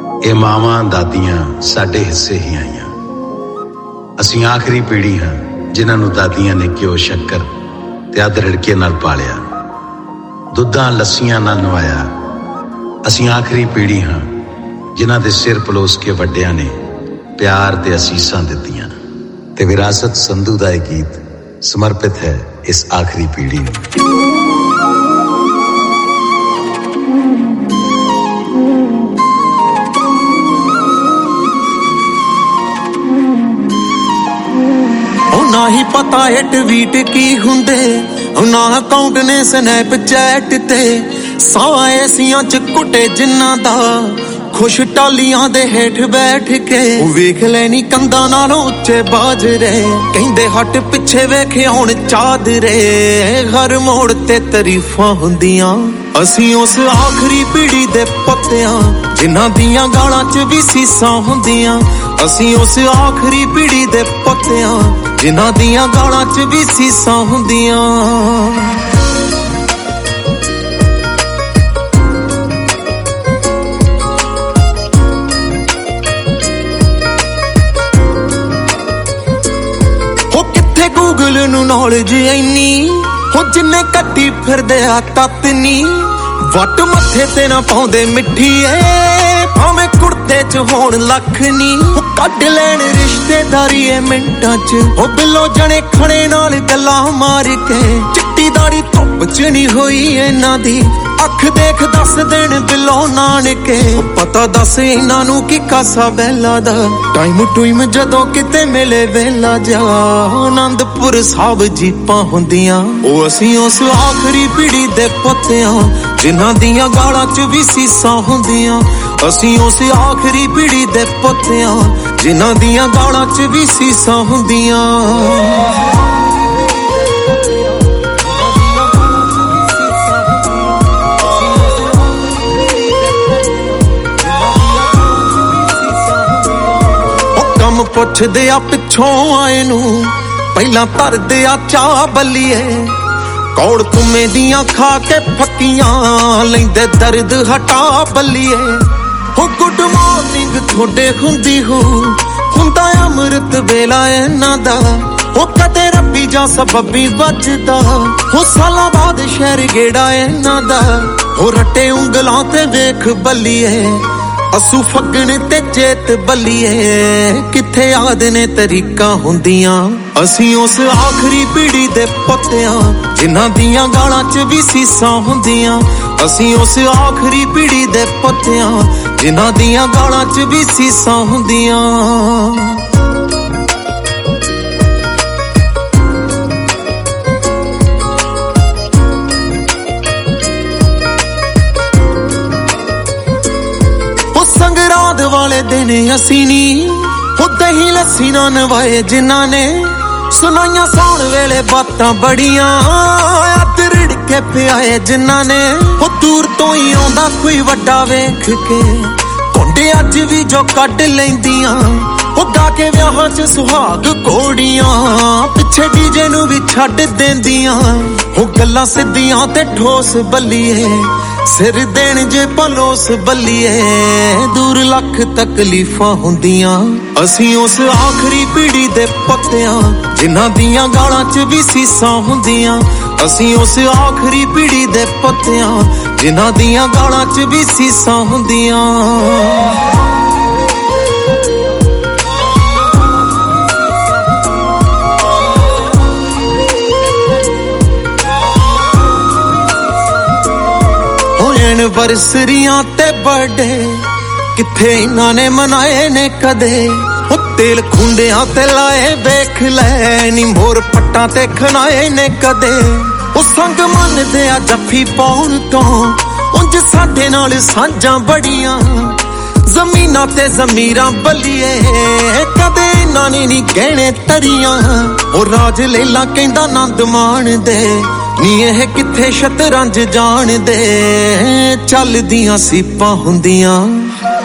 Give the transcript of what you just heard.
ਇਹ ਮਾਵਾਂ ਦਾਦੀਆਂ ਸਾਡੇ ਹਿੱਸੇ ਹੀ ਆਈਆਂ। ਅਸੀਂ ਆਖਰੀ ਪੀੜ੍ਹੀ ਹਾਂ ਜਿਨ੍ਹਾਂ ਨੂੰ ਦਾਦੀਆਂ ਨੇ ਘਿਓ ਸ਼ੱਕਰ ਤੇ ਅੱਧ ਰਿੜਕੇ ਨਾਲ ਪਾਲਿਆ, ਦੁੱਧਾਂ ਲੱਸੀਆਂ ਨਾਲ ਨਵਾਇਆ। ਅਸੀਂ ਆਖਰੀ ਪੀੜ੍ਹੀ ਹਾਂ ਜਿਨ੍ਹਾਂ ਦੇ ਸਿਰ ਪਲੋਸ ਕੇ ਵੱਡਿਆਂ ਨੇ ਪਿਆਰ ਤੇ ਅਸੀਸਾਂ ਦਿੱਤੀਆਂ। ਤੇ ਵਿਰਾਸਤ ਸੰਧੂ ਦਾ ਇਹ ਗੀਤ ਸਮਰਪਿਤ ਹੈ ਇਸ ਆਖਰੀ ਪੀੜ੍ਹੀ ਨੂੰ। ਨਾ ਹੀ ਪਤਾ ਏ ਟਵੀਟ ਕੀ ਹੁੰਦੇ, ਨਾ ਅਕਾਊਂਟ ਨੇ ਸਨੈਪਚੈਟ ਤੇ ਸਾਹ ਐਸੀਆਂ ਚ ਕੁੱਟੇ ਜਿੰਨਾ ਦਾ ਖੁਸ਼ ਟਾਲੀਆਂ ਦੇ ਹੇਠ ਬੈਠ ਕੇ। ਉਹ ਵੇਖ ਲੈਣੀ ਕੰਧਾਂ ਨਾਲੋਂ ਉੱਚੇ ਬਾਜਰੇ, ਕਹਿੰਦੇ ਹੱਟ ਪਿੱਛੇ ਵੇਖੇ ਹੁਣ ਚਾਦਰੇ। ਹਰ ਮੋੜ ਤੇ ਤਾਰੀਫਾਂ ਹੁੰਦੀਆਂ, ਅਸੀਂ ਉਸ ਆਖਰੀ ਪੀੜ੍ਹੀ ਦੇ ਪੁੱਤਿਆਂ ਜਿਨ੍ਹਾਂ ਦੀਆਂ ਗਾਲਾਂ ਚ ਵੀ ਸੀਸਾਂ ਹੁੰਦੀਆਂ। ਅਸੀਂ ਉਸ ਆਖਰੀ ਪੀੜ੍ਹੀ ਦੇ ਪੁੱਤਿਆਂ ਜਿਨ੍ਹਾਂ ਦੀਆਂ ਗਾਲਾਂ ਚ ਵੀ ਸੀਸਾਂ ਹੁੰਦੀਆਂ। ਗੂਗਲ ਨੂੰ ਨੌਲੇਜ ਇੰਨੀ ਹੋ ਜਿੰਨੇ ਕੱਢੀ ਫਿਰਦੇ ਆ ਤੱਤ ਨੀ। ਵੱਟ ਮੱਥੇ ਤੇ ਨਾ ਪਾਉਂਦੇ ਮਿੱਠੀਏ, ਭਾਵੇਂ ਕੁੜਤੇ ਚ ਹੋਣ ਲੱਖ ਨੀ। ਉਹ ਕੱਢ ਲੈਣ ਰਿਸ਼ਤੇਦਾਰੀ ਏ ਮਿੰਟਾਂ ਚ, ਉਹ ਬਿੱਲੋ ਜਣੇ ਖਣੇ ਨਾਲ ਗੱਲਾਂ ਮਾਰ ਕੇ। ਚਿੱਟੀ ਦਾੜੀ ਧੁੱਪ ਚ ਨਹੀਂ ਹੋਈ ਇਹਨਾਂ ਦੀ, ਅੱਖ ਦੇਖ ਦੱਸ ਦੇਣ ਬਿੱਲੋ ਨਾਨਕੇ। ਪਤਾ ਦੱਸ ਇਹਨਾਂ ਨੂੰ ਕੀ ਕਾਸਾ ਬੈਲਾ ਦਾ, ਟਾਈਮ ਟੂਈਮ ਜਦੋਂ ਕਿਤੇ ਮਿਲੇ ਵੇਲਾ ਜਾ। ਆਨੰਦਪੁਰ ਸਾਹਿਬ ਜੀਪਾਂ ਹੁੰਦੀਆਂ, ਉਹ ਅਸੀਂ ਉਸ ਆਖਰੀ ਪੀੜ੍ਹੀ ਦੇ ਪੁੱਤਿਆਂ ਜਿਨ੍ਹਾਂ ਦੀਆਂ ਗਾਲਾਂ ਚ ਵੀ ਸੀਸਾਂ ਹੁੰਦੀਆਂ। ਅਸੀਂ ਉਸ ਆਖਰੀ ਪੀੜ੍ਹੀ ਦੇ ਪੁੱਤਿਆਂ ਜਿਨ੍ਹਾਂ ਦੀਆਂ ਗਾਲਾਂ ਚ ਵੀ ਸੀਸਾਂ ਹੁੰਦੀਆਂ। ਪੁੱਛਦੇ ਆ ਪਿੱਛੋਂ ਆਏ ਨੂੰ, ਪਹਿਲਾਂ ਧਰਦੇ ਆ ਚਾਹ ਬੱਲੀਏ। ਕੌੜ ਕੁੰਮੇ ਦੀਆਂ ਖਾ ਕੇ ਫੱਕੀਆਂ, ਲੈਂਦੇ ਦਰਦ ਹਟਾ ਬੱਲੀਏ। ਹੋ ਗੁੱਡ ਮਾਰਨਿੰਗ ਤੁਹਾਡੇ ਹੁੰਦੀ ਹੋ, ਹੁੰਦਾ ਅੰਮ੍ਰਿਤ ਵੇਲਾ ਇਹਨਾਂ ਦਾ। ਉਹ ਕਦੇ ਰੱਬੀ ਜਾਂ ਸਬੱਬੀ ਵੱਜਦਾ, ਉਹ ਸਾਲਾਂ ਬਾਅਦ ਸ਼ਹਿਰ ਗੇੜਾ ਇਹਨਾਂ ਦਾ। ਉਹ ਰੱਟੇ ਉਂਗਲਾਂ ਤੇ ਵੇਖ ਬੱਲੀਏ, ਅਸੂ ਫੱਗਣ ਤੇ ਚੇਤ ਬੱਲੀਏ। ਕਿੱਥੇ ਯਾਦ ਨੇ ਤਰੀਕਾਂ ਹੁੰਦੀਆਂ, ਅਸੀਂ ਉਸ ਆਖਰੀ ਪੀੜ੍ਹੀ ਦੇ ਪੁੱਤਿਆਂ ਜਿਨ੍ਹਾਂ ਦੀਆਂ ਗਾਲਾਂ ਚ ਵੀ ਸੀਸਾਂ ਹੁੰਦੀਆਂ। ਅਸੀਂ ਉਸ ਆਖਰੀ ਪੀੜ੍ਹੀ ਦੇ ਪੁੱਤਿਆਂ ਜਿਨ੍ਹਾਂ ਦੀਆਂ ਗਾਲਾਂ ਚ ਵੀ ਸੀਸਾਂ ਹੁੰਦੀਆਂ। ਸੰਗਰਾਂਦ ਵਾਲੇ ਦਿਨ ਅਸੀਂ ਨੀ ਉਹ ਦਹੀਂ ਲੱਸੀ ਨਾ ਨਵਾਏ ਜਿਨ੍ਹਾਂ ਨੇ। ਸੁਣਾਈਆਂ ਸੌਣ ਵੇਲੇ ਬਾਤਾਂ ਬੜੀਆਂ, ਅੱਧ ਰਿੜ ਕੇ ਪਿਆਏ ਜਿਨ੍ਹਾਂ ਨੇ। ਉਹ ਦੂਰ ਤੋਂ ਹੀ ਆਉਂਦਾ ਕੋਈ ਵੱਡਾ ਵੇਖ ਕੇ, ਘੁੰਡੇ ਅੱਜ ਵੀ ਜੋ ਕੱਢ ਲੈਂਦੀਆਂ। ਉਹ ਗਾ ਕੇ ਵਿਆਹਾਂ ਚ ਸੁਹਾਗ ਘੋੜੀਆਂ, ਪਿੱਛੇ ਡੀਜੇ ਨੂੰ ਵੀ ਛੱਡ ਦਿੰਦੀਆਂ। ਉਹ ਗੱਲਾਂ ਸਿੱਧੀਆਂ ਤੇ ਠੋਸ ਬੱਲੀਏ, ਸਿਰ ਦੇਣ ਜੇ ਪਲੋਸ ਬੱਲੀਏ। ਦੂਰ ਲੱਖ ਤਕਲੀਫਾਂ ਹੁੰਦੀਆਂ, ਅਸੀਂ ਉਸ ਆਖਰੀ ਪੀੜ੍ਹੀ ਦੇ ਪੁੱਤਿਆਂ ਜਿਨ੍ਹਾਂ ਦੀਆਂ ਗਾਲਾਂ ਚ ਵੀ ਸੀਸਾਂ ਹੁੰਦੀਆਂ। ਅਸੀਂ ਉਸ ਆਖਰੀ ਪੀੜ੍ਹੀ ਦੇ ਪੁੱਤਿਆਂ ਜਿਨ੍ਹਾਂ ਦੀਆਂ ਗਾਲਾਂ ਚ ਵੀ ਸੀਸਾਂ ਹੁੰਦੀਆਂ। ਐਨਵਰਸਰੀਆਂ ਤੇ ਬਰਥਡੇ ਕਿੱਥੇ ਇਹਨਾਂ ਨੇ ਮਨਾਏ ਨੇ ਕਦੇ। ਉਹ ਤੇਲ ਖੁੰਡਿਆਂ ਤੇ ਲਾਏ ਵੇਖ ਲੈ ਨੀ, ਮੋਰ ਪੱਟਾਂ ਤੇ ਖਣਾਏ ਨੇ ਕਦੇ। ਉਹ ਸੰਗ ਮੰਨਦੇ ਆ ਜੱਫੀ ਪਾਉਣ ਤੋਂ, ਉਂਝ ਸਾਡੇ ਨਾਲ ਸਾਂਝਾਂ ਬੜੀਆਂ। ਜ਼ਮੀਨਾਂ ਤੇ ਜ਼ਮੀਰਾਂ ਬੱਲੀਏ, ਕਦੇ ਇਹਨਾਂ ਨੇ ਨੀ ਗਹਿਣੇ ਤਰੀਆਂ। ਉਹ ਰਾਜ ਲੇਲਾ ਕਹਿੰਦਾ ਆਨੰਦ ਮਾਣਦੇ ਨੀ, ਇਹ ਕਿੱਥੇ ਸ਼ਤਰੰਜ ਜਾਣਦੇ। ਚੱਲਦੀਆਂ ਸੀਪਾਂ ਹੁੰਦੀਆਂ।